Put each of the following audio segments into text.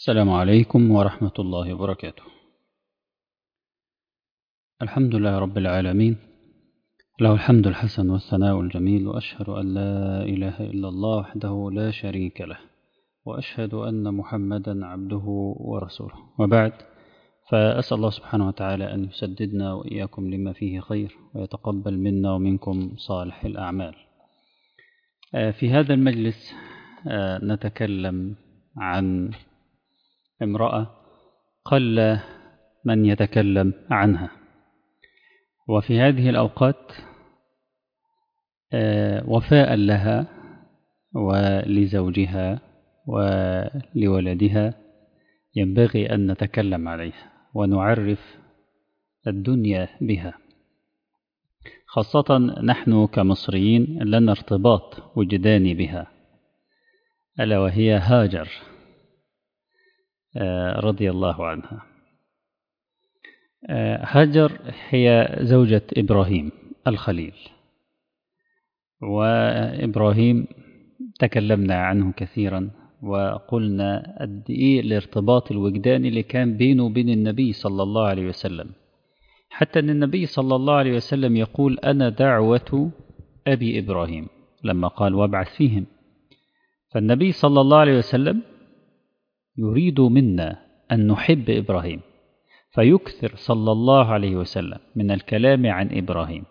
السلام عليكم ورحمة الله وبركاته. الحمد لله رب العالمين، له الحمد الحسن والثناء الجميل، وأشهد أن لا إله إلا الله وحده لا شريك له، وأشهد أن محمدا عبده ورسوله، وبعد، فأسأل الله سبحانه وتعالى أن يسددنا وإياكم لما فيه خير، ويتقبل منا ومنكم صالح الأعمال. في هذا المجلس نتكلم عن امرأة قل من يتكلم عنها، وفي هذه الأوقات وفاء لها ولزوجها ولولدها ينبغي أن نتكلم عليها ونعرف الدنيا بها، خاصة نحن كمصريين لنا ارتباط وجداني بها، ألا وهي هاجر رضي الله عنها. هاجر هي زوجة إبراهيم الخليل، وإبراهيم تكلمنا عنه كثيرا، وقلنا قد إيه الارتباط الوجداني اللي كان بينه وبين النبي صلى الله عليه وسلم، حتى أن النبي صلى الله عليه وسلم يقول: أنا دعوة أبي إبراهيم، لما قال: وابعث فيهم. فالنبي صلى الله عليه وسلم يريد منا أن نحب إبراهيم، فيكثر صلى الله عليه وسلم من الكلام عن إبراهيم.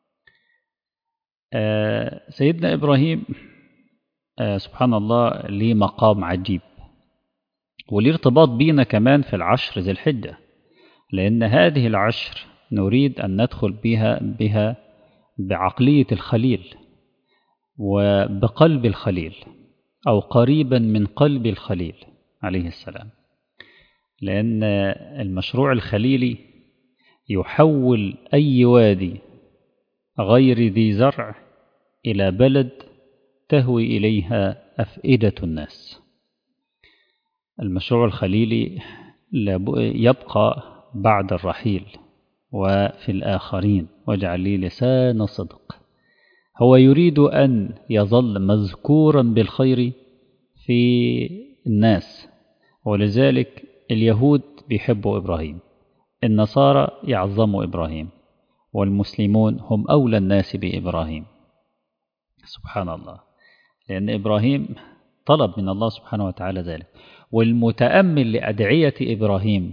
سيدنا إبراهيم سبحان الله ليه مقام عجيب، وليه ارتباط بينا كمان في العشر ذي الحجة، لأن هذه العشر نريد أن ندخل بها بعقلية الخليل وبقلب الخليل، أو قريبا من قلب الخليل عليه السلام، لأن المشروع الخليلي يحول أي وادي غير ذي زرع إلى بلد تهوي إليها أفئدة الناس. المشروع الخليلي يبقى بعد الرحيل وفي الآخرين، واجعل لي لسان صدق. هو يريد أن يظل مذكورا بالخير في الناس، ولذلك اليهود بيحبوا إبراهيم، النصارى يعظموا إبراهيم، والمسلمون هم أولى الناس بإبراهيم. سبحان الله، لأن إبراهيم طلب من الله سبحانه وتعالى ذلك. والمتأمل لأدعية إبراهيم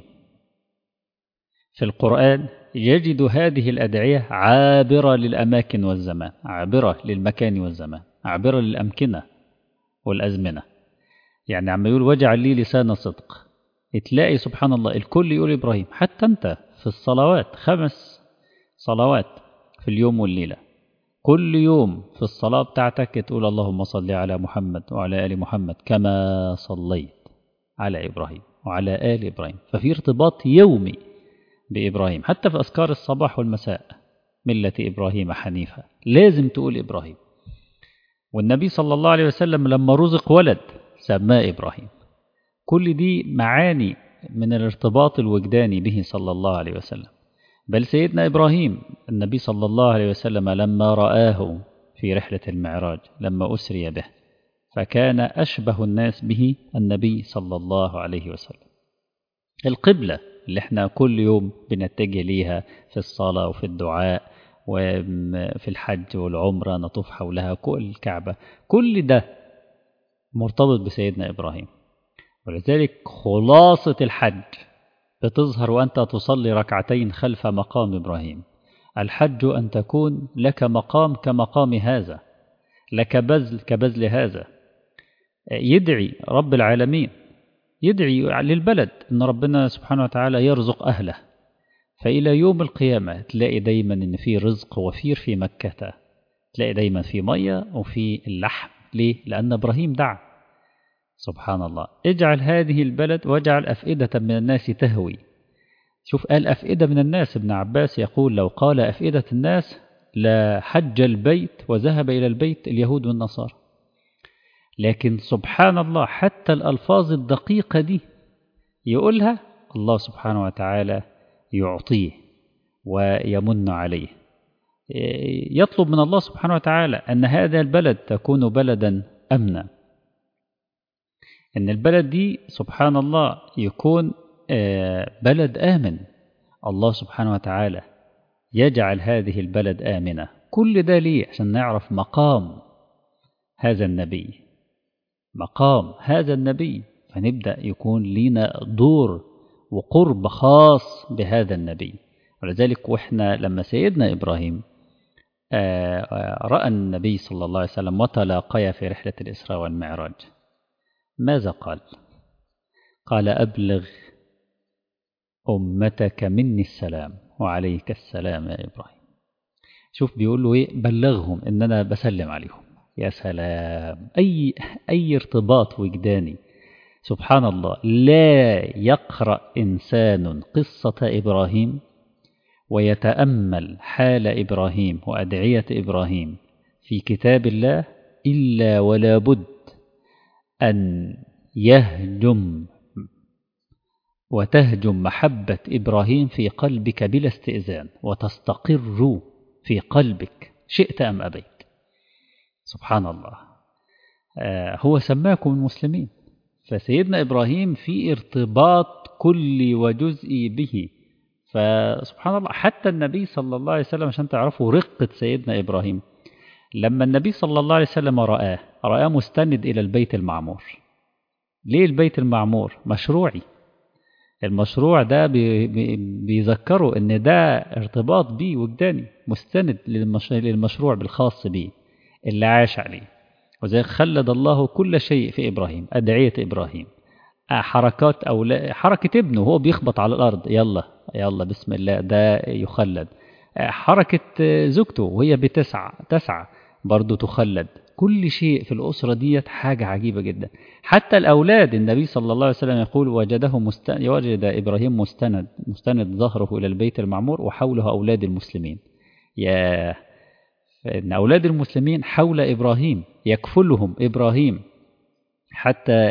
في القرآن يجد هذه الأدعية عابرة للأماكن والزمان، عابرة للمكان والزمان، عابرة للأمكنة والأزمنة. يعني عم يقول: واجعل لي لسان صدق، تلاقي سبحان الله الكل يقول إبراهيم، حتى أنت في الصلوات 5 صلوات في اليوم والليلة، كل يوم في الصلاة بتاعتك تقول: اللهم صل على محمد وعلى آل محمد كما صليت على إبراهيم وعلى آل إبراهيم. ففي ارتباط يومي بإبراهيم، حتى في أذكار الصباح والمساء: ملة إبراهيم حنيفة، لازم تقول إبراهيم. والنبي صلى الله عليه وسلم لما رزق ولد سماه إبراهيم. كل دي معاني من الارتباط الوجداني به صلى الله عليه وسلم. بل سيدنا إبراهيم النبي صلى الله عليه وسلم لما رآه في رحلة المعراج لما أسري به، فكان أشبه الناس به النبي صلى الله عليه وسلم. القبلة اللي احنا كل يوم بنتجه ليها في الصلاة وفي الدعاء وفي الحج والعمرة نطوف حولها كل الكعبة، كل ده مرتبط بسيدنا إبراهيم. ولذلك خلاصة الحج بتظهر وأنت تصلي ركعتين خلف مقام إبراهيم. الحج أن تكون لك مقام كمقام هذا، لك بذل كبذل هذا. يدعي رب العالمين، يدعي للبلد أن ربنا سبحانه وتعالى يرزق أهله، فإلى يوم القيامة تلاقي دايما أن في رزق وفير في مكة، تلاقي دايما في مية وفي اللحم. ليه؟ لأن إبراهيم دعا. سبحان الله، اجعل هذه البلد واجعل أفئدة من الناس تهوي. شوف، قال أفئدة من الناس. ابن عباس يقول: لو قال أفئدة الناس لا حج البيت وذهب إلى البيت اليهود والنصارى. لكن سبحان الله، حتى الألفاظ الدقيقة دي يقولها الله سبحانه وتعالى يعطيه ويمن عليه. يطلب من الله سبحانه وتعالى أن هذا البلد تكون بلدا أمنا. إن البلد دي سبحان الله يكون بلد آمن. الله سبحانه وتعالى يجعل هذه البلد آمنة. كل ده ليه؟ عشان نعرف مقام هذا النبي، مقام هذا النبي، فنبدأ يكون لنا دور وقرب خاص بهذا النبي. ولذلك وإحنا لما سيدنا إبراهيم رأى النبي صلى الله عليه وسلم وتلاقيا في رحلة الإسراء والمعراج، ماذا قال؟ قال أبلغ أمتك مني السلام وعليك السلام يا إبراهيم. شوف بيقول له إيه؟ بلغهم إن أنا بسلم عليهم. يا سلام، أي ارتباط وجداني. سبحان الله، لا يقرأ إنسان قصة إبراهيم ويتأمل حال إبراهيم وأدعية إبراهيم في كتاب الله إلا ولا بد أن يهجم وتهجم محبة إبراهيم في قلبك بلا استئذان، وتستقر في قلبك شئت أم أبيت. سبحان الله. هو سماكم المسلمين، فسيدنا إبراهيم في ارتباط كلي وجزئي به. فسبحان الله، حتى النبي صلى الله عليه وسلم عشان تعرفوا رقة سيدنا إبراهيم، لما النبي صلى الله عليه وسلم رآه مستند إلى البيت المعمور. ليه البيت المعمور؟ مشروعي. المشروع ده بيذكروا ان ده ارتباط بيه وجداني، مستند للمشروع بالخاص بيه اللي عاش عليه. وزي خلد الله كل شيء في إبراهيم، أدعية إبراهيم، حركات حركة ابنه وهو بيخبط على الأرض، يلا يلا بسم الله، ده يخلد. حركة زوجته وهي تسعى برضو تخلد. كل شيء في الأسرة ديت حاجة عجيبة جدا. حتى الأولاد، النبي صلى الله عليه وسلم يقول وجد إبراهيم مستند ظهره إلى البيت المعمور وحوله أولاد المسلمين. فإن أولاد المسلمين حول إبراهيم يكفلهم إبراهيم حتى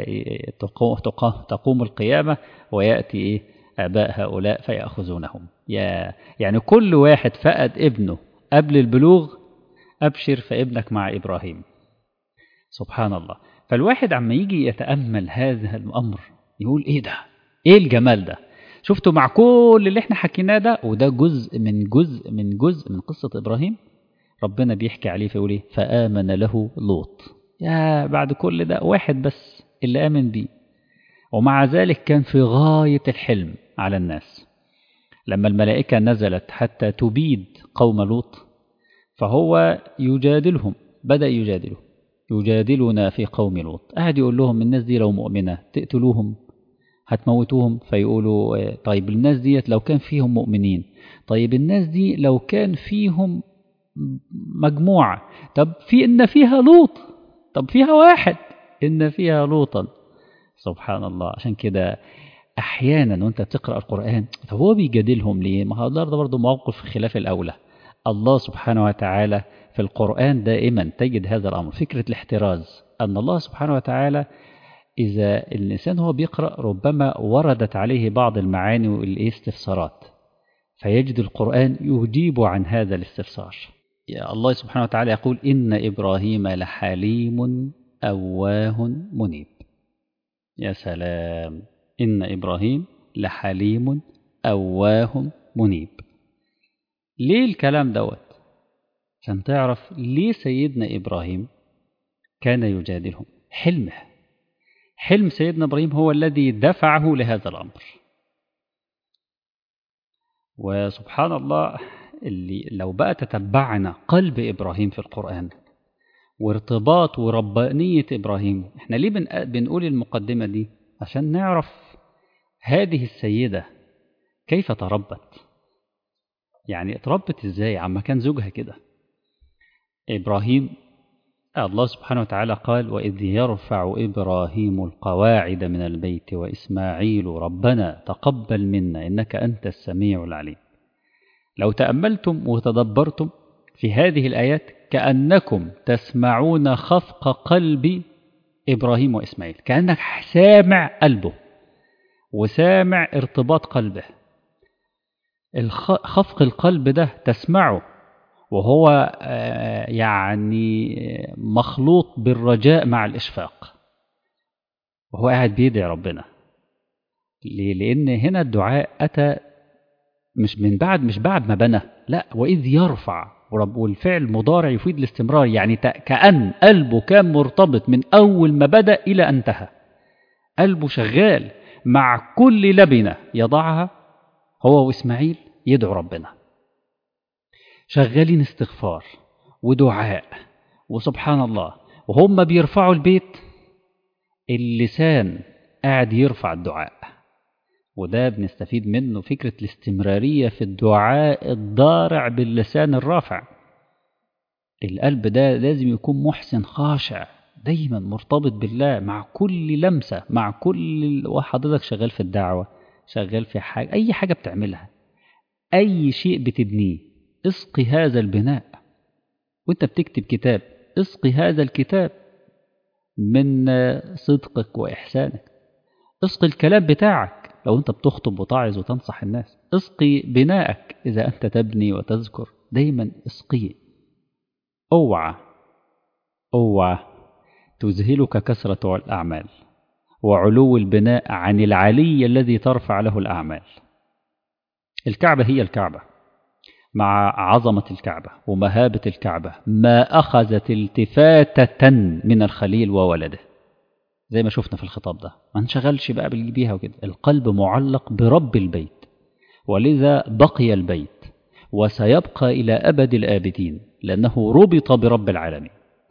تقوم القيامة، ويأتي آباء هؤلاء فيأخذونهم. يعني كل واحد فقد ابنه قبل البلوغ، أبشر فابنك مع إبراهيم. سبحان الله. فالواحد عما يجي يتأمل هذا الأمر يقول إيه ده؟ إيه الجمال ده؟ شفتوا مع كل اللي احنا حكيناه ده، وده جزء من قصة إبراهيم. ربنا بيحكي عليه فيقول إيه؟ فآمن له لوط. بعد كل ده واحد بس اللي آمن بيه، ومع ذلك كان في غاية الحلم على الناس. لما الملائكة نزلت حتى تبيد قوم لوط، فهو يجادلهم، بدأ يجادلنا في قوم لوط. قاعد يقول لهم الناس دي لو مؤمنة تقتلوهم، هتموتوهم. فيقولوا طيب الناس دي لو كان فيهم مؤمنين، طيب الناس دي لو كان فيهم مجموعة، طب إن فيها لوط، طب فيها واحد، إن فيها لوطا. سبحان الله. عشان كده أحيانا وأنت تقرأ القرآن، طب هو بيجادلهم ليه؟ ما هو ده برضه موقف خلاف الأولى. الله سبحانه وتعالى في القرآن دائما تجد هذا الأمر، فكرة الاحتراز، أن الله سبحانه وتعالى إذا الإنسان هو بيقرأ ربما وردت عليه بعض المعاني والاستفسارات، فيجد القرآن يجيب عن هذا الاستفسار. يا الله سبحانه وتعالى يقول إن إبراهيم لحليم أواه منيب. يا سلام، إن إبراهيم لحليم أواه منيب. ليه الكلام دوت؟ عشان تعرف ليه سيدنا إبراهيم كان يجادلهم. حلم سيدنا إبراهيم هو الذي دفعه لهذا الأمر. وسبحان الله، اللي لو بقى تتبعنا قلب إبراهيم في القرآن وارتباط وربانية إبراهيم. احنا ليه بنقول المقدمة دي؟ عشان نعرف هذه السيدة كيف تربت، يعني اتربت ازاي عما كان زوجها كده. إبراهيم الله سبحانه وتعالى قال وإذ يرفع إبراهيم القواعد من البيت وإسماعيل ربنا تقبل منا إنك أنت السميع العليم. لو تأملتم وتدبرتم في هذه الآيات كأنكم تسمعون خفق قلب إبراهيم وإسماعيل، كأنك سامع قلبه وسامع ارتباط قلبه. خفق القلب ده تسمعه وهو يعني مخلوط بالرجاء مع الإشفاق. وهو قاعد بيدعي ربنا. ليه؟ لأن هنا الدعاء أتى مش بعد ما بنى، لا، وإذ يرفع، والفعل مضارع يفيد الاستمرار، يعني كأن قلبه كان مرتبط من أول ما بدأ إلى أن انتهى. قلبه شغال مع كل لبنة يضعها هو وإسماعيل يدعو ربنا، شغالين استغفار ودعاء وسبحان الله. وهم بيرفعوا البيت اللسان قاعد يرفع الدعاء. وده بنستفيد منه فكرة الاستمرارية في الدعاء الضارع باللسان الرافع. القلب ده لازم يكون محسن خاشع دايما مرتبط بالله مع كل لمسة، مع كل وحضرتك شغال في الدعوة، شغال في حاجة، أي حاجة بتعملها، أي شيء بتبنيه، اسقي هذا البناء. وانت بتكتب كتاب اسقي هذا الكتاب من صدقك وإحسانك. اسقي الكلام بتاعك لو انت بتخطب وتعظ وتنصح الناس. اسقي بنائك إذا أنت تبني وتذكر، دايما اسقيه. اوعى تذهلك كثرة الأعمال وعلو البناء عن العلي الذي ترفع له الأعمال. الكعبة هي الكعبة مع عظمة الكعبة ومهابة الكعبة ما أخذت التفاتة من الخليل وولده، زي ما شفنا في الخطاب ده. ما انشغلش بقى بيها وكده، القلب معلق برب البيت، ولذا بقي البيت وسيبقى إلى أبد الآبدين لأنه ربط برب العالمين.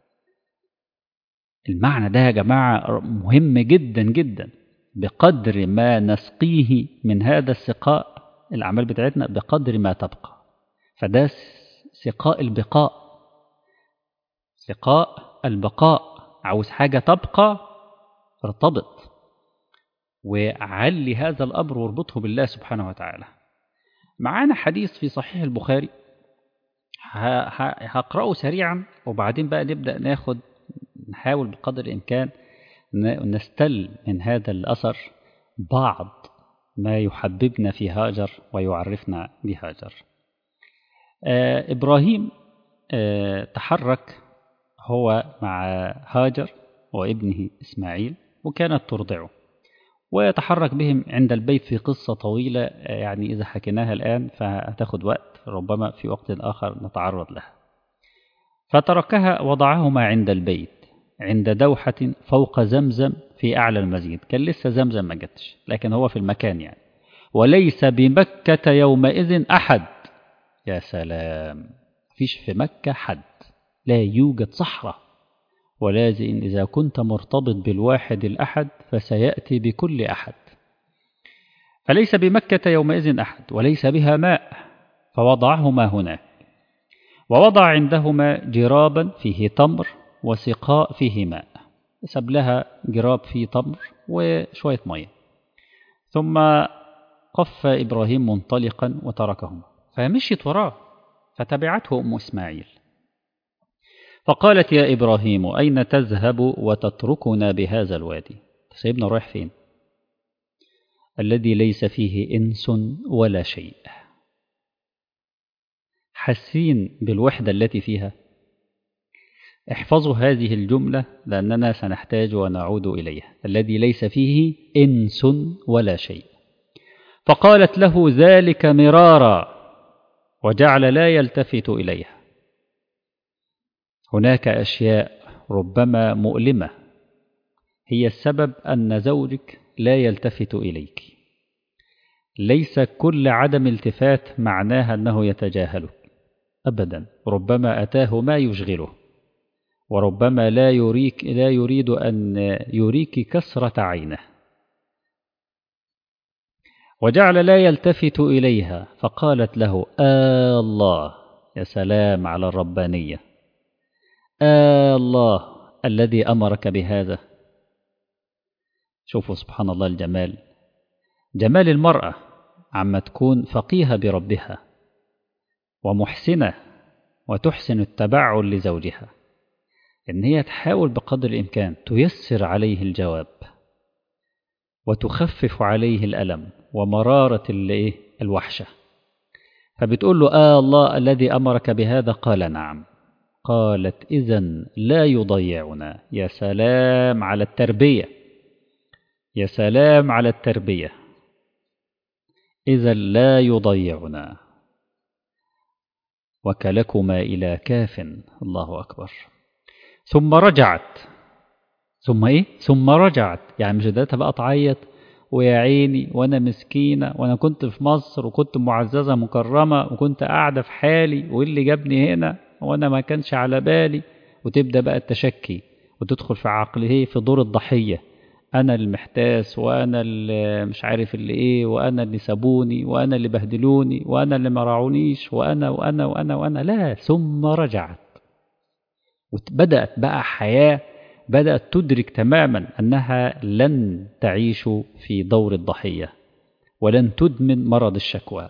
المعنى ده يا جماعة مهم جدا جدا. بقدر ما نسقيه من هذا السقاء الأعمال بتاعتنا بقدر ما تبقى. فده سقاء البقاء، سقاء البقاء. عاوز حاجة تبقى، ارتبط وعلي هذا الأمر واربطه بالله سبحانه وتعالى. معانا حديث في صحيح البخاري هقرأه سريعا، وبعدين بقى نبدأ نحاول بقدر الإمكان نستل من هذا الأثر بعض ما يحببنا في هاجر ويعرفنا بهاجر. إبراهيم تحرك هو مع هاجر وابنه إسماعيل، وكانت ترضعه، ويتحرك بهم عند البيت في قصة طويلة، يعني إذا حكيناها الآن فهتاخد وقت، ربما في وقت آخر نتعرض لها. فتركها وضعهما عند البيت عند دوحة فوق زمزم في أعلى المسجد. كان لسه زمزم ما جتش، لكن هو في المكان يعني. وليس بمكة يومئذ أحد. يا سلام، فيش في مكة حد، لا يوجد صحراء. ولازم إذا كنت مرتبط بالواحد الأحد فسيأتي بكل أحد. فليس بمكة يومئذ أحد وليس بها ماء، فوضعهما هناك. ووضع عندهما جرابا فيه تمر وسقاء فيه ماء. سب لها جراب فيه تمر وشوية مية. ثم قف إبراهيم منطلقا وتركهما، فمشيت وراه، فتبعته أم إسماعيل فقالت: يا إبراهيم أين تذهب وتتركنا بهذا الوادي؟ سيبنا رايح فين؟ الذي ليس فيه إنس ولا شيء. حاسين بالوحدة التي فيها؟ احفظوا هذه الجملة لأننا سنحتاج ونعود إليها. الذي ليس فيه إنس ولا شيء. فقالت له ذلك مرارا وجعل لا يلتفت إليها. هناك أشياء ربما مؤلمة هي السبب أن زوجك لا يلتفت إليك. ليس كل عدم التفات معناها أنه يتجاهلك أبدا، ربما أتاه ما يشغله، وربما لا يريد أن يريك كسرة عينه. وجعل لا يلتفت إليها. فقالت له: الله. يا سلام على الربانية. الله الذي أمرك بهذا. شوفوا سبحان الله الجمال، جمال المرأة عما تكون فقيهة بربها ومحسنة وتحسن التبعل لزوجها، إن هي تحاول بقدر الإمكان تيسر عليه الجواب وتخفف عليه الألم ومرارة الوحشة. فبتقول له: الله الذي أمرك بهذا؟ قال: نعم. قالت: إذن لا يضيعنا. يا سلام على التربية. يا سلام على التربية، إذا لا يضيعنا، وكلكما إلى كاف. الله أكبر. ثم رجعت. ثم إيه؟ ثم رجعت، يعني مش قدرتها بقى تعيط ويا عيني وأنا مسكينة وأنا كنت في مصر وكنت معززة مكرمة وكنت قاعدة في حالي واللي جابني هنا وأنا ما كانش على بالي، وتبدأ بقى التشكي وتدخل في عقله في دور الضحية. أنا المحتاس وأنا اللي مش عارف اللي إيه، وأنا اللي سابوني وأنا اللي بهدلوني وأنا اللي ما راعونيش وأنا وأنا وأنا وأنا. لا، ثم رجعت وبدأت بقى حياة، بدأت تدرك تماما أنها لن تعيش في دور الضحية ولن تدمن مرض الشكوى.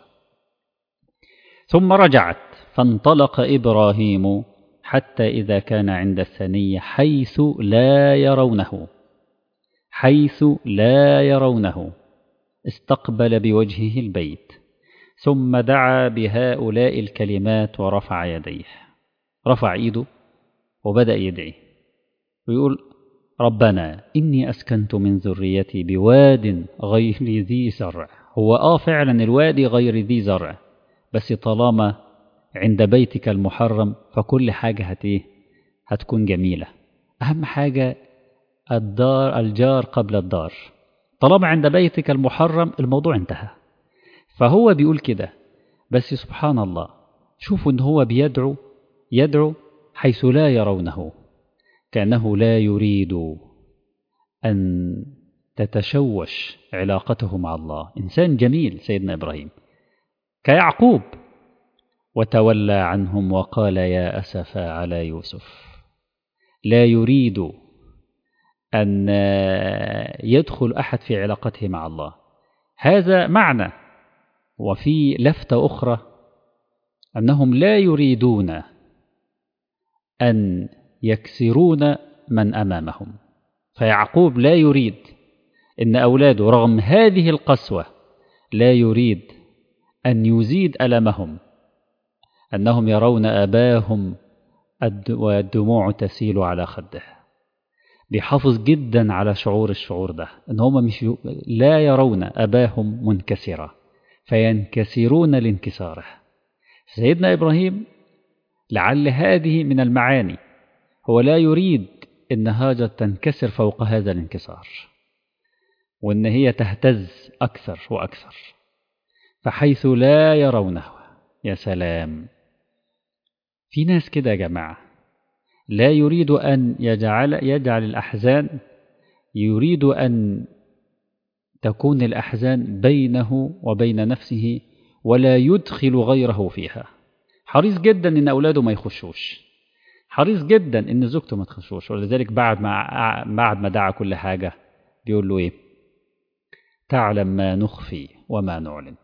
ثم رجعت فانطلق إبراهيم حتى إذا كان عند الثنية حيث لا يرونه، حيث لا يرونه، استقبل بوجهه البيت، ثم دعا بهؤلاء الكلمات ورفع يديه. رفع إيده وبدأ يدعي ويقول: ربنا إني أسكنت من ذريتي بواد غير ذي زرع. هو فعلا الوادي غير ذي زرع، بس طالما عند بيتك المحرم فكل حاجة هتكون جميلة. أهم حاجة الجار قبل الدار. طالما عند بيتك المحرم الموضوع انتهى. فهو بيقول كده، بس سبحان الله، شوفوا ان هو يدعو حيث لا يرونه، كأنه لا يريد أن تتشوش علاقته مع الله. إنسان جميل سيدنا إبراهيم كيعقوب. وتولى عنهم وقال يا أسفا على يوسف. لا يريد أن يدخل أحد في علاقته مع الله. هذا معنى. وفي لفتة أخرى أنهم لا يريدون أن يكسرون من أمامهم. فيعقوب لا يريد أن أولاده رغم هذه القسوة لا يريد أن يزيد ألمهم، أنهم يرون أباهم والدموع تسيل على خده. بيحافظ جدا على الشعور ده، أن هم لا يرون أباهم منكسرا فينكسرون لانكساره. سيدنا إبراهيم لعل هذه من المعاني، هو لا يريد أن هاجر تنكسر فوق هذا الانكسار وأن هي تهتز أكثر وأكثر. فحيث لا يرونه. يا سلام، في ناس كده يا جماعة لا يريد أن يجعل الأحزان، يريد أن تكون الأحزان بينه وبين نفسه ولا يدخل غيره فيها. حريص جدا أن أولاده ما يخشوش، حريص جدا أن زوجته ما تخشوش. ولذلك بعد ما دعا كل حاجة بيقول له إيه؟ تعلم ما نخفي وما نعلن.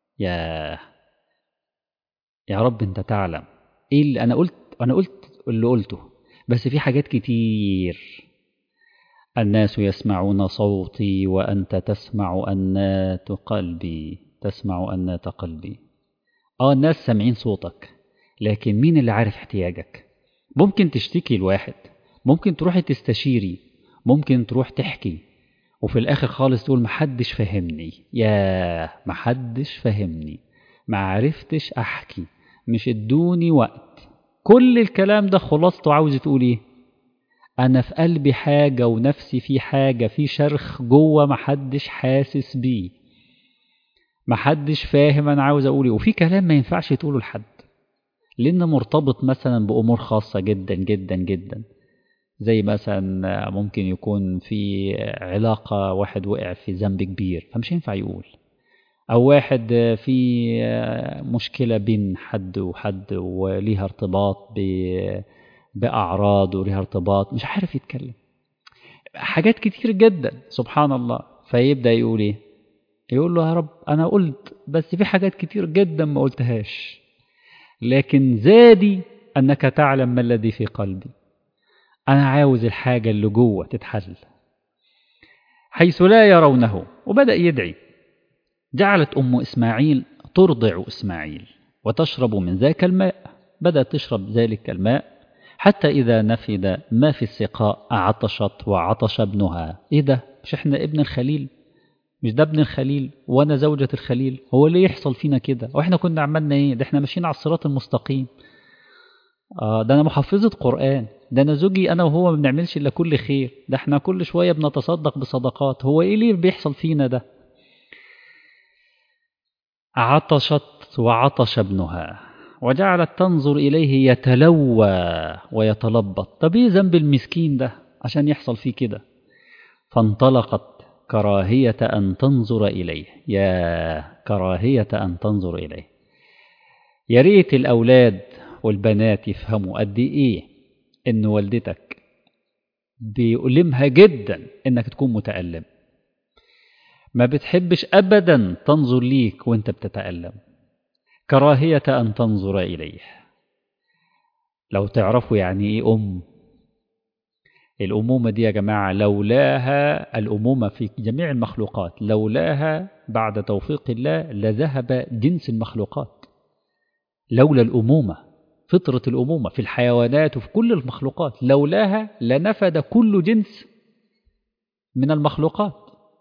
يا رب أنت تعلم إيه اللي أنا قلت اللي قلته، بس في حاجات كتير. الناس يسمعون صوتي وأنت تسمع أنات قلبي، تسمع أنات قلبي. الناس سامعين صوتك، لكن مين اللي عارف احتياجك؟ ممكن تشتكي الواحد، ممكن تروحي تستشيري، ممكن تروح تحكي، وفي الآخر خالص تقول محدش فهمني. محدش فهمني، ما عرفتش أحكي، مش ادوني وقت. كل الكلام ده خلاصته عاوز تقول ايه؟ أنا في قلبي حاجة ونفسي في حاجة، في شرخ جوه محدش حاسس بيه، محدش فاهم أنا عاوز أقول ايه. وفي كلام ما ينفعش تقوله لحد لأنه مرتبط مثلا بأمور خاصة جدا جدا جدا، زي مثلا ممكن يكون في علاقة واحد وقع في ذنب كبير فمش ينفع يقول، أو واحد في مشكلة بين حد وحد وليها ارتباط بأعراض وليها ارتباط مش عارف يتكلم، حاجات كتير جدا سبحان الله. فيبدأ يقول ايه؟ يقول له يا رب أنا قلت، بس في حاجات كتير جدا ما قلتهاش، لكن زادي أنك تعلم ما الذي في قلبي. أنا عاوز الحاجة اللي جوه تتحل. حيث لا يرونه. وبدأ يدعي. جعلت أم إسماعيل ترضع إسماعيل وتشرب من ذاك الماء. بدأت تشرب ذلك الماء حتى إذا نفد ما في السقاء عطشت وعطش ابنها. إيه ده؟ مش احنا ابن الخليل؟ مش ده ابن الخليل وانا زوجة الخليل؟ هو ليه يحصل فينا كده؟ واحنا كنا عملنا ايه؟ ده احنا ماشيين على الصراط المستقيم. ده انا محفظة قرآن، ده انا زوجي انا وهو ما بنعملش الا كل خير، ده احنا كل شوية بنتصدق بصدقات، هو ايه ليه بيحصل فينا ده؟ عطشت وعطش ابنها وجعلت تنظر إليه يتلوى ويتلبط. طب ايه ذنب المسكين ده عشان يحصل فيه كده؟ فانطلقت كراهية أن تنظر إليه، يا كراهية أن تنظر إليه. يا ريت الأولاد والبنات يفهموا قد إيه إن والدتك بيؤلمها جدا إنك تكون متألم، ما بتحبش أبدا تنظر ليك وإنت بتتألم، كراهية أن تنظر إليه. لو تعرفوا يعني إيه الأمومة دي يا جماعة، لولاها الأمومة في جميع المخلوقات، لولاها بعد توفيق الله لذهب جنس المخلوقات. لولا الأمومة، فطرة الأمومة في الحيوانات وفي كل المخلوقات، لولاها لنفد كل جنس من المخلوقات.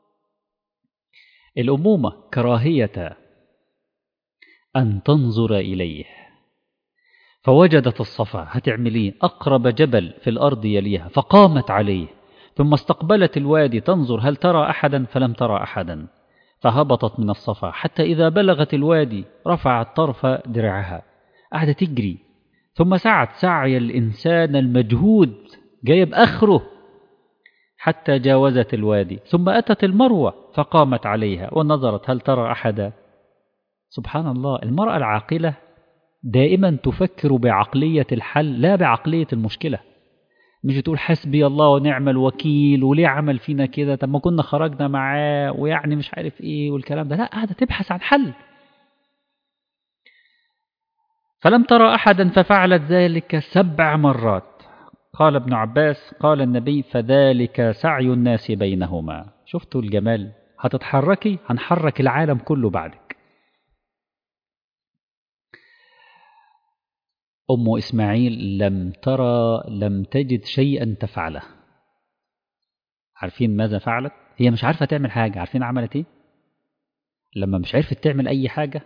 الأمومة كراهية أن تنظر إليه. فوجدت الصفا، هتعمل ايه؟ أقرب جبل في الأرض يليها، فقامت عليه، ثم استقبلت الوادي تنظر هل ترى أحدا، فلم ترى أحدا، فهبطت من الصفا حتى إذا بلغت الوادي رفعت طرف درعها، قعدت تجري، ثم سعت سعي الإنسان المجهود جايب آخره حتى جاوزت الوادي، ثم أتت المروة فقامت عليها ونظرت هل ترى أحدا. سبحان الله، المرأة العاقلة دائما تفكر بعقلية الحل لا بعقلية المشكلة. مش تقول حسبي الله ونعم الوكيل وليه عمل فينا كده، طب ما كنا خرجنا معاه ويعني مش عارف ايه والكلام ده، لا، قاعدة تبحث عن حل. فلم ترى أحدا ففعلت ذلك 7 مرات. قال ابن عباس قال النبي فذلك سعي الناس بينهما. شفتوا الجمال؟ هتتحركي هنحرك العالم كله بعدك. أم إسماعيل لم تجد شيئا تفعله. عارفين ماذا فعلت؟ هي مش عارفة تعمل حاجة، عارفين عملت ايه؟ لما مش عرفت تعمل أي حاجة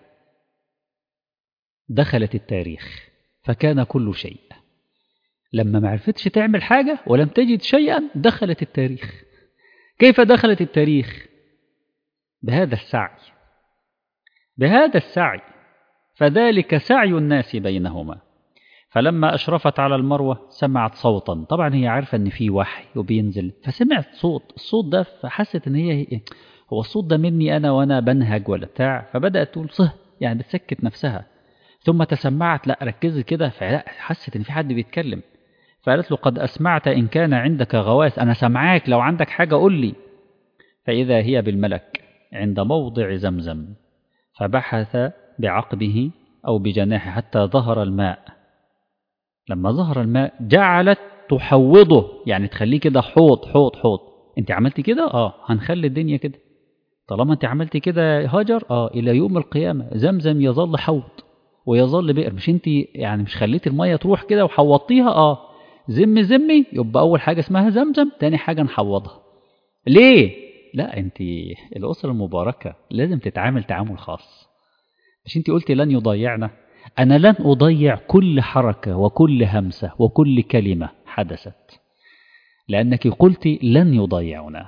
دخلت التاريخ فكان كل شيء. لما ما عرفتش تعمل حاجة ولم تجد شيئا دخلت التاريخ. كيف دخلت التاريخ؟ بهذا السعي، بهذا السعي، فذلك سعي الناس بينهما. فلما أشرفت على المروة سمعت صوتا، طبعا هي عارفة أن في وحي وبينزل، فسمعت الصوت ده، فحست أن هو الصوت ده مني أنا وأنا بنهج ولا بتاع، فبدأت تقول صه، يعني بتسكت نفسها. ثم تسمعت، لا ركزت كده، فحست أن في حد بيتكلم، فقالت له قد أسمعت إن كان عندك غواث، أنا سمعاك، لو عندك حاجة قل لي. فإذا هي بالملك عند موضع زمزم، فبحث بعقبه أو بجناحه حتى ظهر الماء. لما ظهر الماء جعلت تحوضه، يعني تخليه كده حوض حوض حوض. انت عملتي كده؟ هنخلي الدنيا كده. طالما انت عملتي كده هاجر، الى يوم القيامة زمزم يظل حوض ويظل بئر. مش انت يعني مش خليتي المية تروح كده وحوضتيها؟ زمي يبقى اول حاجة اسمها زمزم، تاني حاجة نحوضها. ليه؟ لا، انت الاسرة المباركة لازم تتعامل تعامل خاص. مش انت قلتي لن يضيعنا؟ أنا لن أضيع كل حركة وكل همسة وكل كلمة حدثت، لأنك قلت لن يضيعنا.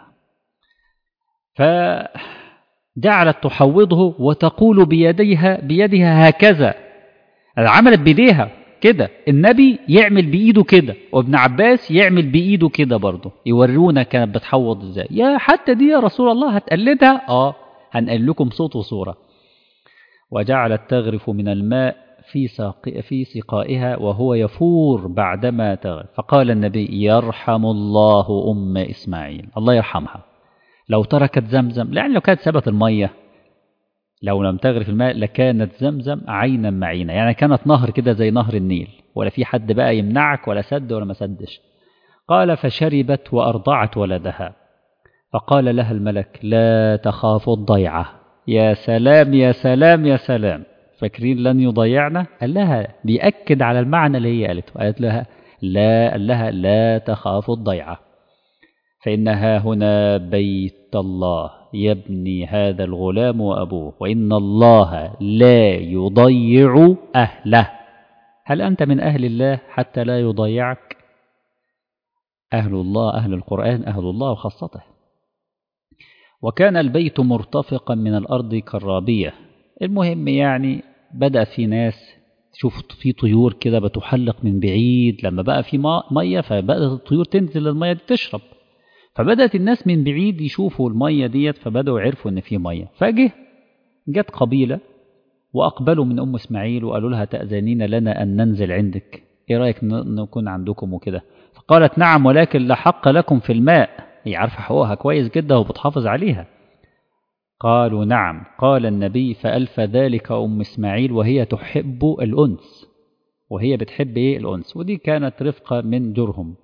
فجعلت تحوضه وتقول بيدها هكذا. عملت بيديها كده، النبي يعمل بإيده كده، وابن عباس يعمل بإيده كده برضه، يورونا كانت بتحوض ازاي. يا حتى دي يا رسول الله هتقلدها؟ هنقل لكم صوت وصورة. وجعلت تغرف من الماء في سقائها وهو يفور بعدما تغرف. فقال النبي يرحم الله أم إسماعيل، الله يرحمها، لو تركت زمزم، لأن لو كانت سبت المية، لو لم تغرف الماء لكانت زمزم عينا معينة، يعني كانت نهر كده زي نهر النيل، ولا في حد بقى يمنعك ولا سد ولا ما سدش. قال فشربت وأرضعت ولدها. فقال لها الملك لا تخاف الضيعة. يا سلام يا سلام يا سلام، فاكرين لن يضيعنا؟ قال لها بيأكد على المعنى اللي هي قالته، قالت لها لا، قال لها لا تخاف الضيعة. فإنها هنا بيت الله يبني هذا الغلام وأبوه، وإن الله لا يضيع أهله. هل أنت من أهل الله حتى لا يضيعك؟ أهل الله، أهل القرآن، أهل الله وخاصته. وكان البيت مرتفقا من الأرض كالرابية. المهم يعني بدأ في ناس تشوف في طيور كده بتحلق من بعيد، لما بقى في مية فبدأت الطيور تنزل المية دي تشرب، فبدأت الناس من بعيد يشوفوا المية ديت، فبدأوا يعرفوا إن في مية. جت قبيلة وأقبلوا من أم إسماعيل وقالوا لها تأذنين لنا أن ننزل عندك، إيه رأيك نكون عندكم وكده؟ فقالت نعم، ولكن لا حق لكم في الماء. هي عارفة حقوقها كويس جدا وبتحافظ عليها. قالوا نعم. قال النبي فألف ذلك أم إسماعيل وهي تحب الأنس، وهي بتحب إيه؟ الأنس. ودي كانت رفقة من جرهم،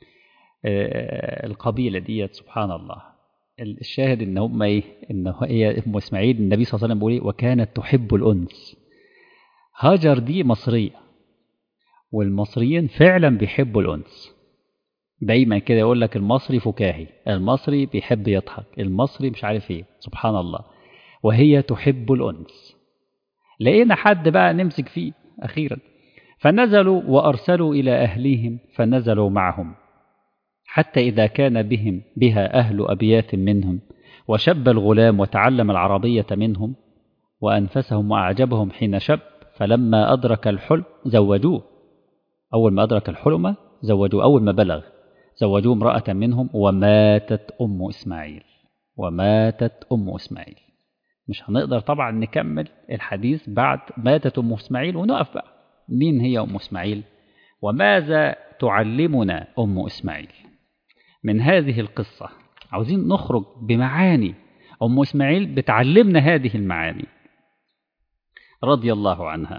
القبيلة ديت. سبحان الله. الشاهد إن هم إيه؟ إن هي أم إسماعيل النبي صلى الله عليه وسلم بيقول إيه؟ وكانت تحب الأنس. هاجر دي مصرية، والمصريين فعلا بيحبوا الأنس. دايما كده يقول لك المصري فكاهي، المصري بيحب يضحك، المصري مش عارف ايه. سبحان الله. وهي تحب الأنس. لقينا حد بقى نمسك فيه أخيرا. فنزلوا وأرسلوا إلى أهليهم فنزلوا معهم، حتى إذا كان بها أهل أبيات منهم، وشب الغلام وتعلم العربية منهم، وأنفسهم وأعجبهم حين شب، فلما أدرك الحلم زوجوه. أول ما أدرك الحلم زوجوه، أول ما بلغ زوجوه امرأة منهم. وماتت أم إسماعيل. وماتت أم إسماعيل. مش هنقدر طبعا نكمل الحديث بعد ماتت أم إسماعيل، ونقف بقى مين هي أم إسماعيل وماذا تعلمنا أم إسماعيل من هذه القصة. عاوزين نخرج بمعاني أم إسماعيل بتعلمنا هذه المعاني رضي الله عنها.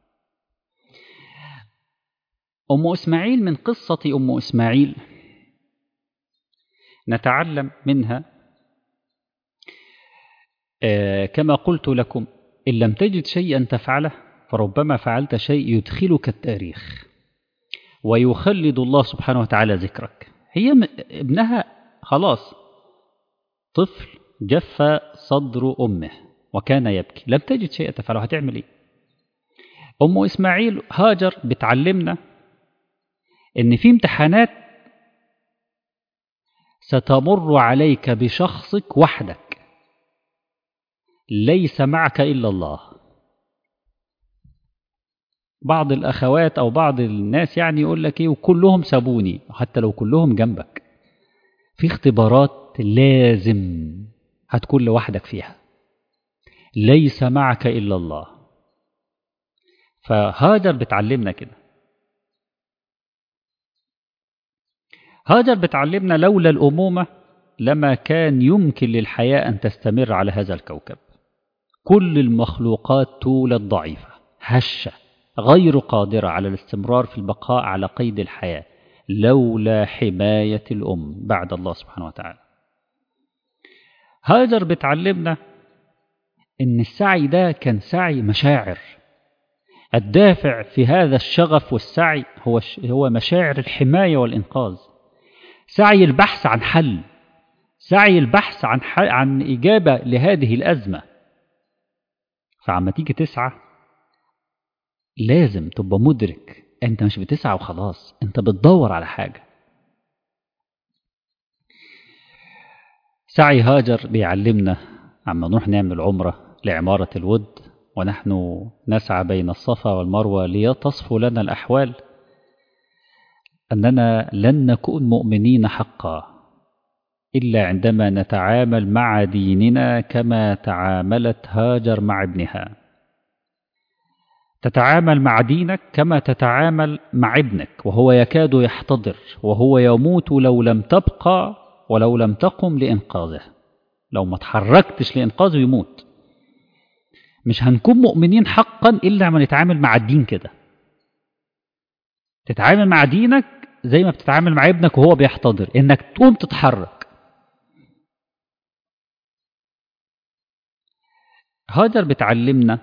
أم إسماعيل، من قصة أم إسماعيل نتعلم منها كما قلت لكم، إن لم تجد شيئا تفعله فربما فعلت شيء يدخلك التاريخ ويخلد الله سبحانه وتعالى ذكرك. هي ابنها خلاص طفل جف صدر أمه وكان يبكي، لم تجد شيئا تفعله، هتعمل إيه؟ أم إسماعيل هاجر بتعلمنا إن في امتحانات ستمر عليك بشخصك وحدك، ليس معك إلا الله. بعض الأخوات أو بعض الناس يعني يقول لك إيه وكلهم سابوني، حتى لو كلهم جنبك في اختبارات لازم هتكون لوحدك فيها، ليس معك إلا الله. فهاجر بتعلمنا كده. هاجر بتعلمنا لولا الأمومة لما كان يمكن للحياة أن تستمر على هذا الكوكب. كل المخلوقات تولد ضعيفة هشة غير قادرة على الاستمرار في البقاء على قيد الحياة لولا حماية الأم بعد الله سبحانه وتعالى. هاجر بتعلمنا إن السعي ده كان سعي مشاعر. الدافع في هذا الشغف والسعي هو مشاعر الحماية والإنقاذ، سعي البحث عن حل، سعي البحث عن إجابة لهذه الأزمة. فعما تيجي تسعى لازم تبقى مدرك أنت مش بتسعى وخلاص، أنت بتدور على حاجة. سعي هاجر بيعلمنا عما نروح نعمل عمرة لعمارة الود ونحن نسعى بين الصفا والمروة لتصفو لنا الأحوال، أننا لن نكون مؤمنين حقا إلا عندما نتعامل مع ديننا كما تعاملت هاجر مع ابنها. تتعامل مع دينك كما تتعامل مع ابنك وهو يكاد يحتضر وهو يموت لو لم تبقى ولو لم تقم لإنقاذه، لو ما تحركتش لإنقاذه يموت. مش هنكون مؤمنين حقا إلا لما نتعامل مع الدين كده. تتعامل مع دينك زي ما بتتعامل مع ابنك وهو بيحتضر، إنك تقوم تتحرك. هاجر بتعلمنا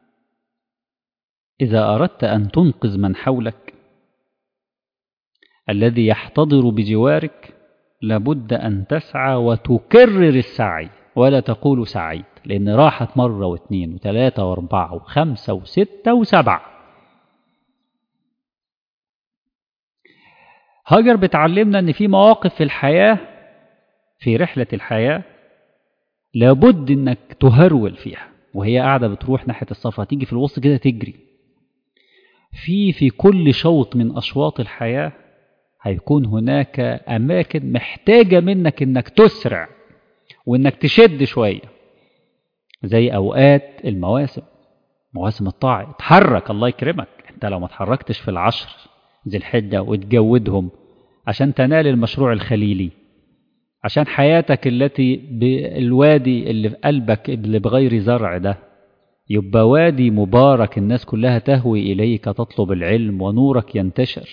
إذا أردت أن تنقذ من حولك الذي يحتضر بجوارك لابد أن تسعى وتكرر السعي ولا تقول سعيت، لأن راحت مرة واثنين وثلاثة واربعة وخمسة وستة وسبعة. هاجر بتعلمنا أن في مواقف في الحياة، في رحلة الحياة لابد أنك تهرول فيها، وهي قاعدة بتروح ناحية الصفا تيجي في الوسط كده تجري. في كل شوط من أشواط الحياة هيكون هناك أماكن محتاجة منك أنك تسرع وأنك تشد شوية، زي أوقات المواسم، مواسم الطاعة. اتحرك الله يكرمك، انت لو ما اتحركتش في العشر ذي الحجة وتجودهم عشان تنال المشروع الخليلي، عشان حياتك التي بالوادي اللي في قلبك اللي بغير زرع ده يبقى وادي مبارك الناس كلها تهوي إليك تطلب العلم ونورك ينتشر.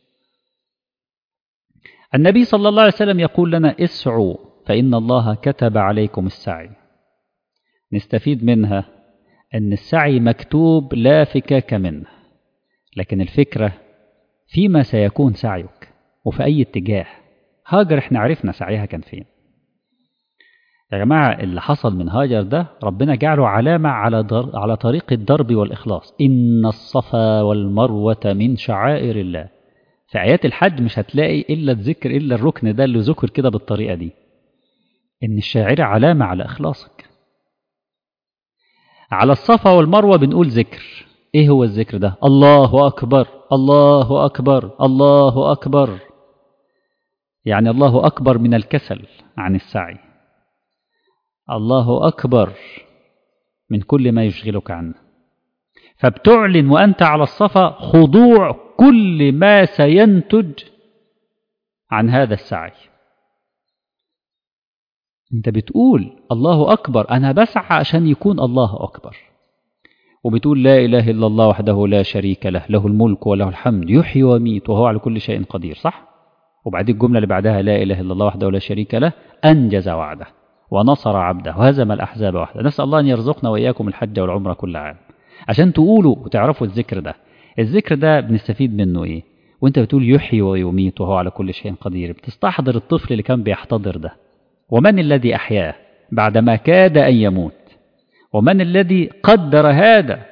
النبي صلى الله عليه وسلم يقول لنا اسعوا فإن الله كتب عليكم السعي. نستفيد منها أن السعي مكتوب لا فكاك منه، لكن الفكرة فيما سيكون سعيك وفي أي اتجاه. هاجر احنا عرفنا سعيها كان فين يا جماعة. اللي حصل من هاجر ده ربنا جعله علامة على طريق الدرب والإخلاص. إن الصفا والمروة من شعائر الله. في آيات الحج مش هتلاقي إلا الذكر إلا الركن ده اللي ذكر كده بالطريقة دي، إن الشاعر علامة على إخلاصك. على الصفا والمروة بنقول ذكر. إيه هو الذكر ده؟ الله أكبر الله أكبر الله أكبر، يعني الله أكبر من الكسل عن السعي، الله أكبر من كل ما يشغلك عنه. فبتعلن وأنت على الصفا خضوع كل ما سينتج عن هذا السعي. أنت بتقول الله أكبر، أنا بسعى عشان يكون الله أكبر، وبتقول لا إله إلا الله وحده لا شريك له، له الملك وله الحمد يحيي ويميت وهو على كل شيء قدير، صح؟ وبعدين الجملة اللي بعدها لا إله إلا الله وحده لا شريك له أنجز وعده ونصر عبده وهزم الأحزاب وحده. نسأل الله أن يرزقنا وإياكم الحج والعمرة كل عام. عشان تقولوا وتعرفوا الذكر ده. الذكر ده بنستفيد منه إيه؟ وانت بتقول يحيي ويميت وهو على كل شيء قدير، بتستحضر الطفل اللي كان بيحتضر ده. ومن الذي أحياه بعدما كاد أن يموت؟ ومن الذي قدر هذا؟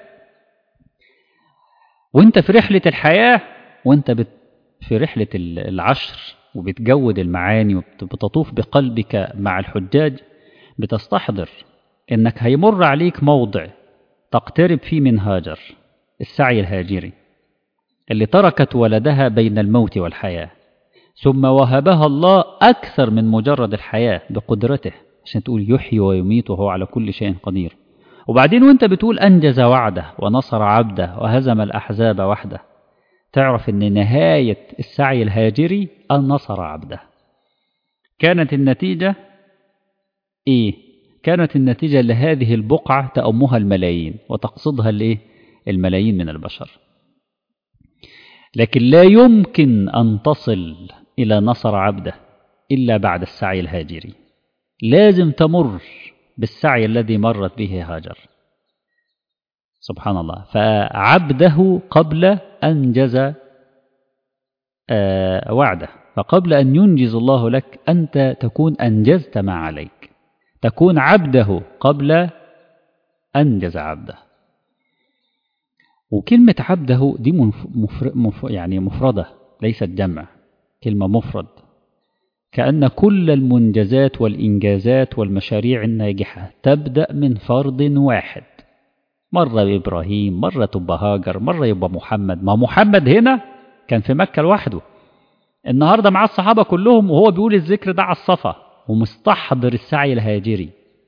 وانت في رحلة الحياة، وانت في رحلة العشر وبتجود المعاني وبتطوف بقلبك مع الحجاج، بتستحضر انك هيمر عليك موضع تقترب فيه من هاجر، السعي الهاجري اللي تركت ولدها بين الموت والحياة، ثم وهبها الله أكثر من مجرد الحياة بقدرته، عشان تقول يحيي ويميت وهو على كل شيء قدير. وبعدين وانت بتقول أنجز وعده ونصر عبده وهزم الأحزاب وحده، تعرف ان نهاية السعي الهاجري أن نصر عبده. كانت النتيجة ايه؟ كانت النتيجة لهذه البقعة تأمها الملايين وتقصدها الايه؟ الملايين من البشر. لكن لا يمكن أن تصل إلى نصر عبده إلا بعد السعي الهاجري. لازم تمر بالسعي الذي مرت به هاجر، سبحان الله. فعبده قبل أنجز وعده، فقبل أن ينجز الله لك أنت تكون أنجزت ما عليك، تكون عبده قبل أنجز عبده. وكلمة عبده دي يعني مفردة ليست جمع، كلمة مفرد، كأن كل المنجزات والإنجازات والمشاريع الناجحة تبدأ من فرد واحد. مرة بإبراهيم، مرة تبقى هاجر، مرة يبقى محمد. ما محمد هنا كان في مكة لوحده، النهاردة مع الصحابة كلهم وهو بيقول الذكر ده على الصفا ومستحضر السعي الهاجري.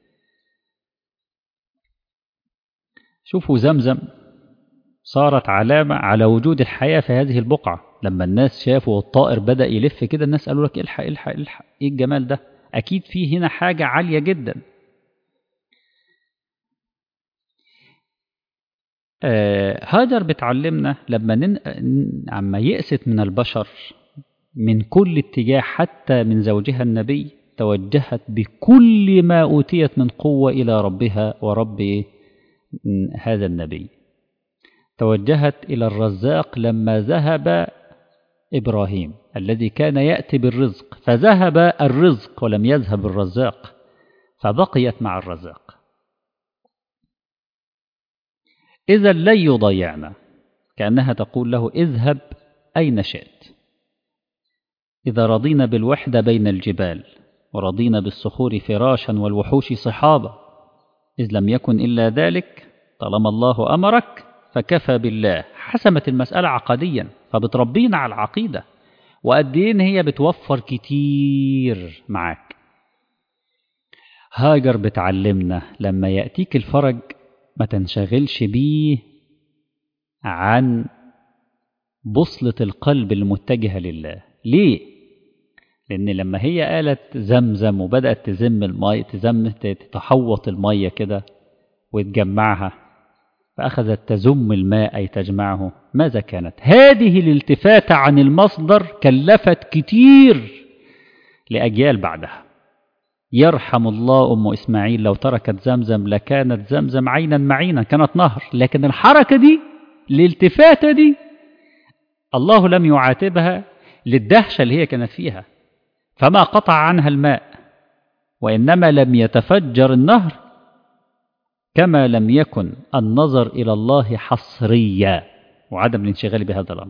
شوفوا زمزم صارت علامة على وجود الحياة في هذه البقعة. لما الناس شافوا الطائر بدأ يلف كده، الناس قالوا لك الحق الحق الحق، ايه الجمال ده؟ أكيد فيه هنا حاجة عالية جدا. هاجر بتعلمنا لما عما يأست من البشر من كل اتجاه، حتى من زوجها النبي، توجهت بكل ما أوتيت من قوة إلى ربها ورب هذا النبي. توجهت إلى الرزاق لما ذهب إبراهيم الذي كان يأتي بالرزق، فذهب الرزق ولم يذهب الرزاق، فبقيت مع الرزاق. إذا لن يضيعنا، كأنها تقول له اذهب أين شئت. إذا رضينا بالوحدة بين الجبال، ورضينا بالصخور فراشا والوحوش صحابا، إذ لم يكن إلا ذلك، طالما الله أمرك فكفى بالله. حسمت المسألة عقديا، فبتربينا على العقيدة، وقد إيه هي بتوفر كتير معاك. هاجر بتعلمنا لما يأتيك الفرج ما تنشغلش بيه عن بصلة القلب المتجهة لله. ليه؟ لأن لما هي قالت زمزم وبدأت تزم المية، تحوط المية كده وتجمعها، فأخذت تزم الماء أي تجمعه، ماذا كانت؟ هذه الالتفاتة عن المصدر كلفت كتير لأجيال بعدها. يرحم الله أم إسماعيل، لو تركت زمزم لكانت زمزم عينا معينا، كانت نهر، لكن الحركة دي، الالتفاتة دي، الله لم يعاتبها للدهشة اللي هي كانت فيها، فما قطع عنها الماء، وإنما لم يتفجر النهر، كما لم يكن النظر إلى الله حصريا وعدم الانشغال بهذا الأمر.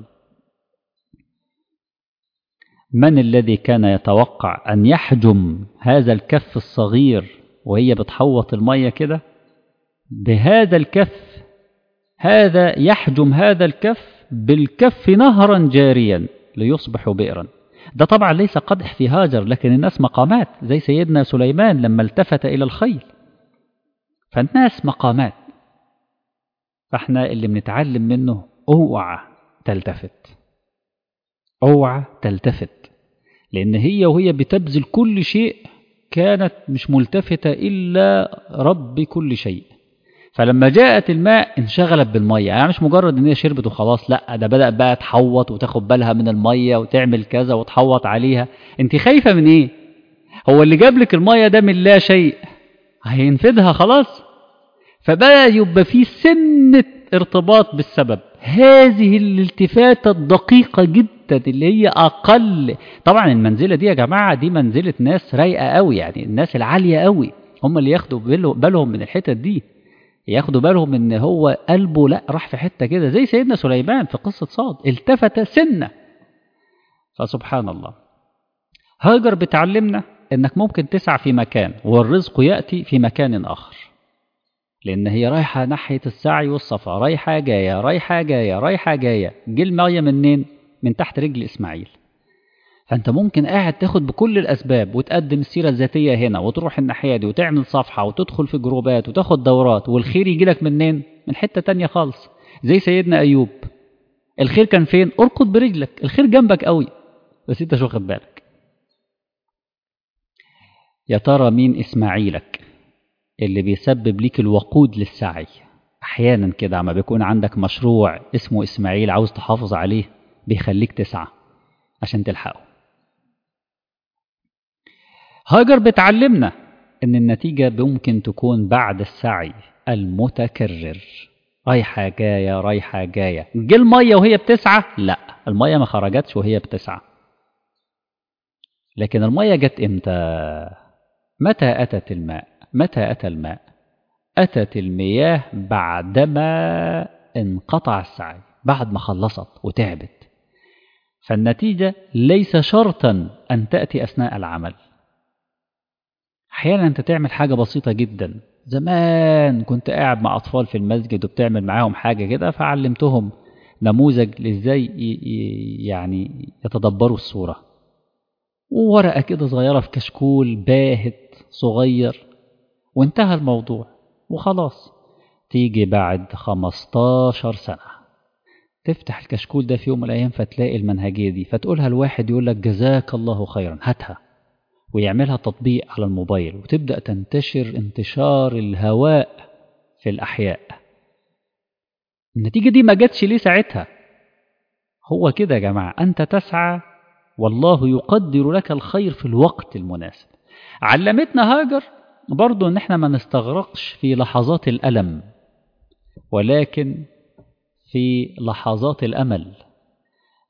من الذي كان يتوقع أن يحجم هذا الكف الصغير وهي بتحوط المية كده بهذا الكف، هذا يحجم هذا الكف بالكف نهرا جاريا ليصبح بئرا؟ ده طبعا ليس قدح في هاجر، لكن الناس مقامات، زي سيدنا سليمان لما التفت إلى الخيل، فالناس مقامات. فاحنا اللي بنتعلم منه اوعى تلتفت، اوعى تلتفت، لأن هي وهي بتبذل كل شيء كانت مش ملتفتة إلا رب كل شيء. فلما جاءت الماء انشغلت بالمية، يعني مش مجرد ان هي شربت وخلاص، لا، ده بدأت بقى تحوط وتاخد بالها من المية وتعمل كذا وتحوط عليها. انت خايفة من ايه؟ هو اللي جاب لك المية ده من لا شيء هينفذها خلاص. فبدأ يبقى في سنة ارتباط بالسبب. هذه الالتفاتة الدقيقة جدا اللي هي أقل، طبعا المنزلة دي يا جماعة دي منزلة ناس رايقة قوي، يعني الناس العالية قوي هم اللي ياخدوا بالهم من الحتة دي، ياخدوا بالهم ان هو قلبه لا راح في حتة كده، زي سيدنا سليمان في قصة صاد التفت سنة. فسبحان الله. هاجر بتعلمنا انك ممكن تسعى في مكان والرزق يأتي في مكان آخر، لأن هي رايحة ناحية السعي والصفا، رايحة جاية رايحة جاية رايحة جاية. جه المية منين؟ من تحت رجل إسماعيل. فأنت ممكن قاعد تاخد بكل الأسباب وتقدم السيرة الذاتية هنا وتروح الناحية دي وتعمل صفحة وتدخل في جروبات وتاخد دورات، والخير يجي لك منين؟ من حتة تانية خالص. زي سيدنا أيوب، الخير كان فين؟ اركض برجلك، الخير جنبك قوي بس انت شو واخد بالك. يا ترى مين إسماعيلك اللي بيسبب ليك الوقود للسعي؟ أحيانا كده عما بيكون عندك مشروع اسمه إسماعيل عاوز تحافظ عليه، بيخليك تسعى عشان تلحقه. هاجر بتعلمنا إن النتيجة ممكن تكون بعد السعي المتكرر، رايحة جاية رايحة جاية. جه المية وهي بتسعى؟ لا، المية ما خرجتش وهي بتسعى، لكن المية جت إمتى؟ متى أتت الماء؟ متى أتى الماء؟ أتت المياه بعدما انقطع السعي، بعد ما خلصت وتعبت. فالنتيجة ليس شرطا أن تأتي أثناء العمل. أحيانا أنت تعمل حاجة بسيطة جدا. زمان كنت قاعد مع أطفال في المسجد وبتعمل معاهم حاجة كده، فعلمتهم نموذج لإزاي يعني يتدبروا الصورة، وورقة كده صغيرة في كشكول باهت صغير، وانتهى الموضوع وخلاص. تيجي بعد 15 سنة تفتح الكشكول ده في يوم من الأيام فتلاقي المنهجية دي، فتقولها الواحد يقول لك جزاك الله خيرا، هاتها، ويعملها تطبيق على الموبايل، وتبدأ تنتشر انتشار الهواء في الأحياء. النتيجة دي ما جاتش ليه ساعتها؟ هو كده يا جماعة، أنت تسعى والله يقدر لك الخير في الوقت المناسب. علمتنا هاجر برضو ان احنا ما نستغرقش في لحظات الألم، ولكن في لحظات الأمل،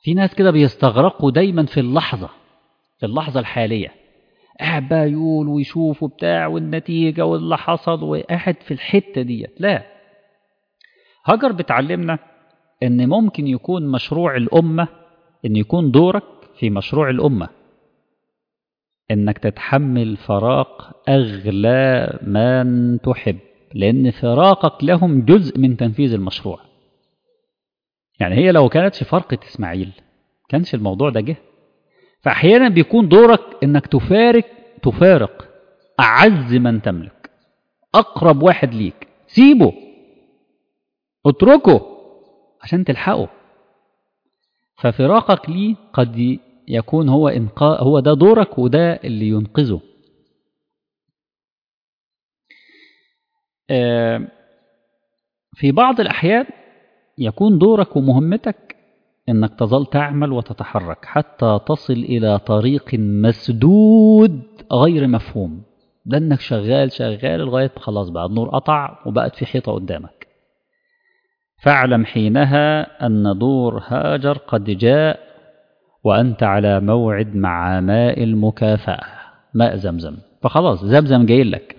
في ناس كده بيستغرقوا دايما في اللحظة الحالية، قاعد بقى يقول ويشوف وبتاع والنتيجة واللي حصل وقاعد في الحتة ديت. لا، هاجر بتعلمنا ان ممكن يكون مشروع الأمة، ان يكون دورك في مشروع الأمة انك تتحمل فراق أغلى من تحب، لأن فراقك لهم جزء من تنفيذ المشروع. يعني هي لو كانتش فرقة إسماعيل كانش الموضوع ده جه. فأحيانا بيكون دورك انك تفارق أعز من تملك، أقرب واحد ليك، سيبه، اتركه عشان تلحقه. ففراقك ليه قد يكون هو إنقاذ، هو ده دورك وده اللي ينقذه. في بعض الأحيان يكون دورك ومهمتك إنك تظل تعمل وتتحرك حتى تصل إلى طريق مسدود غير مفهوم. ده إنك شغال لغاية خلاص بقى النور قطع وبقت في حيطة قدامك. فاعلم حينها أن دور هاجر قد جاء وأنت على موعد مع ماء المكافأة، ماء زمزم. فخلاص زمزم جاي لك،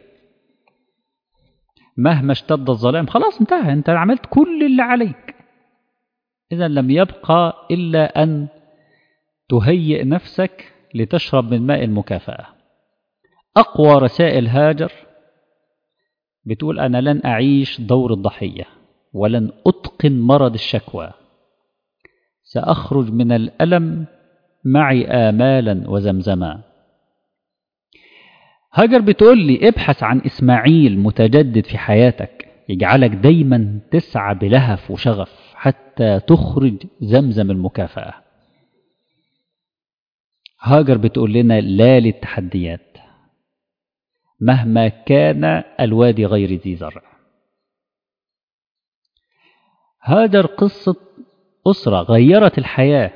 مهما اشتد الظلام خلاص انتهى، انت عملت كل اللي عليك. إذا لم يبقى إلا أن تهيئ نفسك لتشرب من ماء المكافأة. أقوى رسائل هاجر بتقول أنا لن أعيش دور الضحية ولن أتقن مرض الشكوى، سأخرج من الألم معي آمالا وزمزما. هاجر بتقول لي ابحث عن إسماعيل متجدد في حياتك يجعلك دايما تسعى بلهف وشغف حتى تخرج زمزم المكافأة. هاجر بتقول لنا لا للتحديات مهما كان الوادي غير ذي زرع. هاجر قصة أسرة غيرت الحياة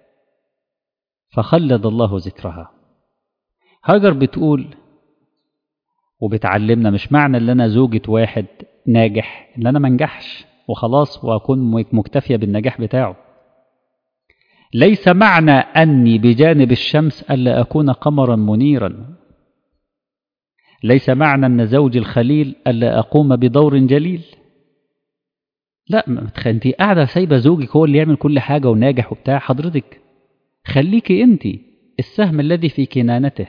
فخلد الله ذكرها. هاجر بتقول وبتعلمنا مش معنى ان انا زوجة واحد ناجح ان انا منجحش وخلاص واكون مكتفية بالنجاح بتاعه. ليس معنى اني بجانب الشمس الا اكون قمرا منيرا. ليس معنى ان زوجي الخليل الا اقوم بدور جليل. لا، انت قاعدة سايبة زوجك هو اللي يعمل كل حاجة وناجح وبتاع، حضرتك خليكي انت السهم الذي في كنانته.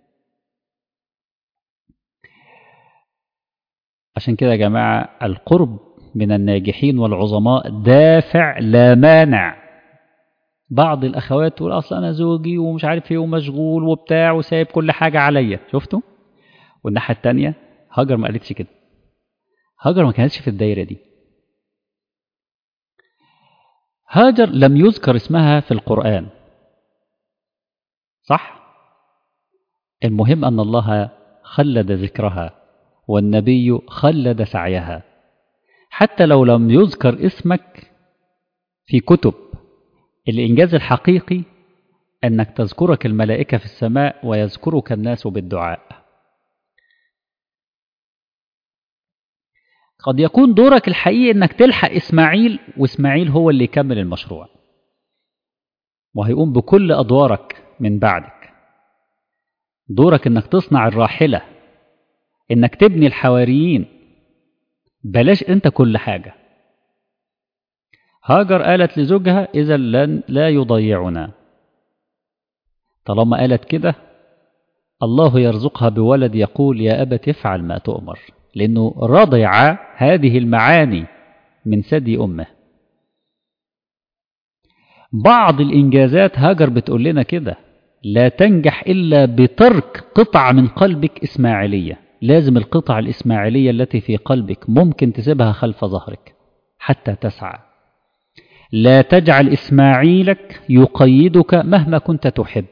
عشان كده يا جماعة القرب من الناجحين والعظماء دافع لا مانع. بعض الأخوات تقول أصلا أنا زوجي ومش عارف إيه ومشغول وبتاع وسايب كل حاجة عليا، شفتوا؟ والناحية التانية هاجر ما قالتش كده. هاجر ما كانتش في الدايرة دي. هاجر لم يذكر اسمها في القرآن، صح؟ المهم أن الله خلد ذكرها والنبي خلد سعيها. حتى لو لم يذكر اسمك في كتب، الإنجاز الحقيقي أنك تذكرك الملائكة في السماء ويذكرك الناس بالدعاء. قد يكون دورك الحقيقي أنك تلحق إسماعيل وإسماعيل هو اللي يكمل المشروع وهيقوم بكل أدوارك من بعدك. دورك أنك تصنع الراحلة، أنك تبني الحواريين، بلاش أنت كل حاجة. هاجر قالت لزوجها إذا لا يضيعنا. طالما قالت كده الله يرزقها بولد يقول يا أبت افعل ما تؤمر، لأنه رضع هذه المعاني من ثدي أمه. بعض الإنجازات هاجر بتقول لنا كده لا تنجح إلا بترك قطعة من قلبك إسماعيلية. لازم القطعة الإسماعيلية التي في قلبك ممكن تسيبها خلف ظهرك حتى تسعى. لا تجعل إسماعيلك يقيدك مهما كنت تحب.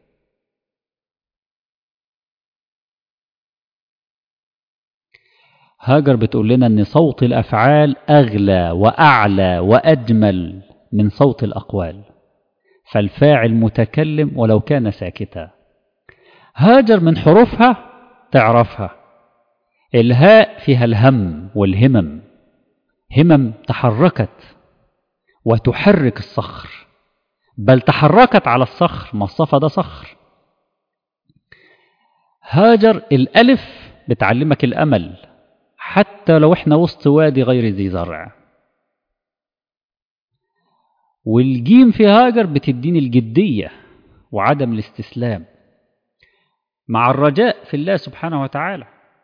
هاجر بتقول لنا أن صوت الأفعال أغلى وأعلى وأجمل من صوت الأقوال، فالفاعل متكلم ولو كان ساكتا. هاجر من حروفها تعرفها، الهاء فيها الهم والهمم، همم تحركت وتحرك الصخر، بل تحركت على الصخر، ما الصفا ده صخر. هاجر الألف بتعلمك الأمل حتى لو احنا وسط وادي غير ذي زرع، والجيم في هاجر بتديني الجدية وعدم الاستسلام مع الرجاء في الله سبحانه وتعالى.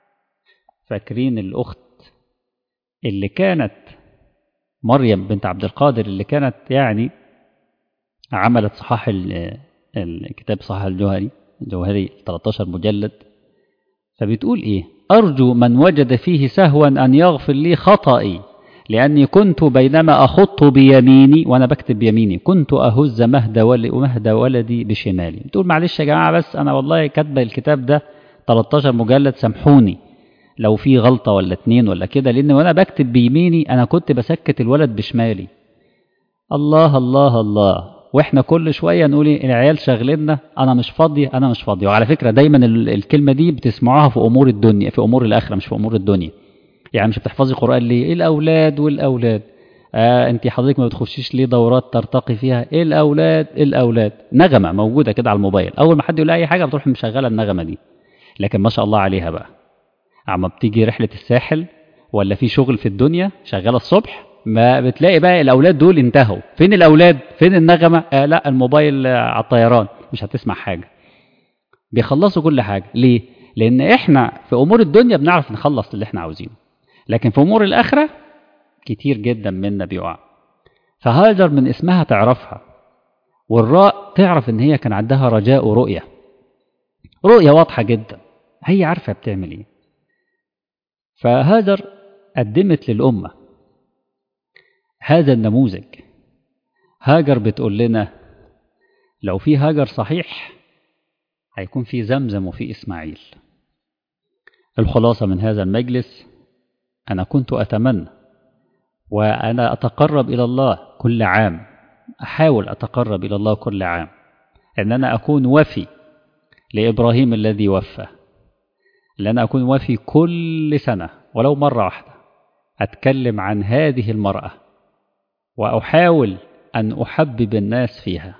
فاكرين الأخت اللي كانت مريم بنت عبد القادر، اللي كانت يعني عملت صحاح الكتاب صحاح الجوهري 13 مجلد، فبتقول إيه؟ أرجو من وجد فيه سهوا أن يغفر لي خطئي، لأني كنت بينما أخط بيميني، وأنا بكتب بيميني، كنت أهز مهد ولدي بشمالي. بتقول معلش يا جماعة، بس أنا والله كاتبة الكتاب ده 13 مجلد، سامحوني لو في غلطة ولا 2 ولا كده، لأن وأنا بكتب بيميني أنا كنت بسكت الولد بشمالي. الله الله الله. واحنا كل شوية نقول العيال شغلنا، أنا مش فاضي أنا مش فاضي. وعلى فكرة دايما الكلمة دي بتسمعوها في أمور الدنيا، في أمور الآخرة مش في أمور الدنيا. يعني مش بتحفظي قرآن ليه؟ إيه الأولاد والأولاد؟ أنت حضرتك ما بتخشيش ليه دورات ترتقي فيها؟ إيه الأولاد الأولاد؟ نغمة موجودة كده على الموبايل، أول ما حد يقول أي حاجة بتروح مشغلة النغمة دي. لكن ما شاء الله عليها بقى، عم بتيجي رحلة الساحل ولا في شغل في الدنيا شغالة الصبح، ما بتلاقي بقى الأولاد دول انتهوا. فين الأولاد؟ فين النغمة؟ لا الموبايل على الطيران، مش هتسمع حاجة. بيخلصوا كل حاجة. ليه؟ لأن إحنا في أمور الدنيا بنعرف نخلص اللي إحنا عاوزينه، لكن في أمور الآخرة كتير جدا منا بيقع. فهاجر من اسمها تعرفها، والراء تعرف إن هي كان عندها رجاء ورؤية، رؤية واضحة جدا، هي عارفة بتعمل إيه. فهاجر قدمت للأمة هذا النموذج. هاجر بتقول لنا لو في هاجر صحيح هيكون في زمزم وفي إسماعيل. الخلاصة من هذا المجلس، أنا كنت أتمنى وأنا أتقرب إلى الله كل عام، أحاول أتقرب إلى الله كل عام، أن أنا أكون وفي لإبراهيم الذي وفى، أن أنا أكون وفي كل سنة ولو مرة واحدة أتكلم عن هذه المرأة، وأحاول أن أحبب الناس فيها،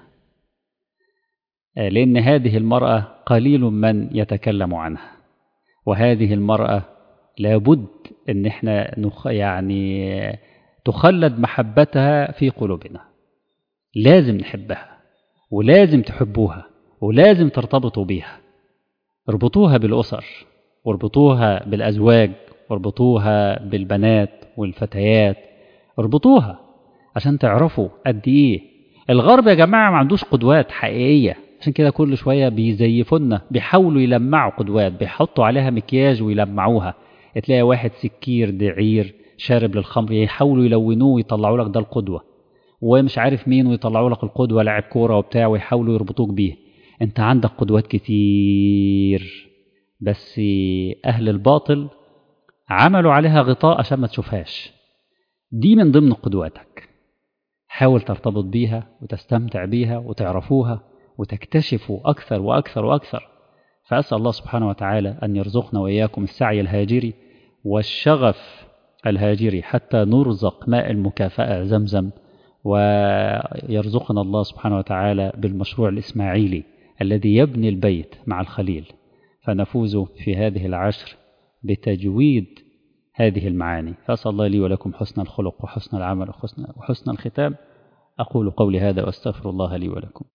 لأن هذه المرأة قليل من يتكلم عنها، وهذه المرأة لابد أن احنا يعني تخلد محبتها في قلوبنا. لازم نحبها، ولازم تحبوها، ولازم ترتبطوا بيها. اربطوها بالأسر، واربطوها بالأزواج، واربطوها بالبنات والفتيات، اربطوها عشان تعرفوا قد ايه الغرب يا جماعة ما عندوش قدوات حقيقية. عشان كده كل شوية بيزيفونا، بيحاولوا يلمعوا قدوات، بيحطوا عليها مكياج ويلمعوها. تلاقي واحد سكير دعير شارب للخمر، يحاولوا يلونوه ويطلعوا لك ده القدوة، ومش عارف مين ويطلعوا لك القدوة لاعب كورة وبتاع، ويحاولوا يربطوك بيه. انت عندك قدوات كتير، بس أهل الباطل عملوا عليها غطاء عشان ما تشوفهاش. دي من ضمن قدواتك، حاول ترتبط بيها وتستمتع بيها وتعرفوها وتكتشفوا أكثر وأكثر وأكثر. فأسأل الله سبحانه وتعالى أن يرزقنا وإياكم السعي الهاجري والشغف الهاجري حتى نرزق ماء المكافأة زمزم، ويرزقنا الله سبحانه وتعالى بالمشروع الإسماعيلي الذي يبني البيت مع الخليل، فنفوز في هذه العشر بتجويد هذه المعاني. فأسأل الله لي ولكم حسن الخلق وحسن العمل وحسن الختام. أقول قولي هذا وأستغفر الله لي ولكم.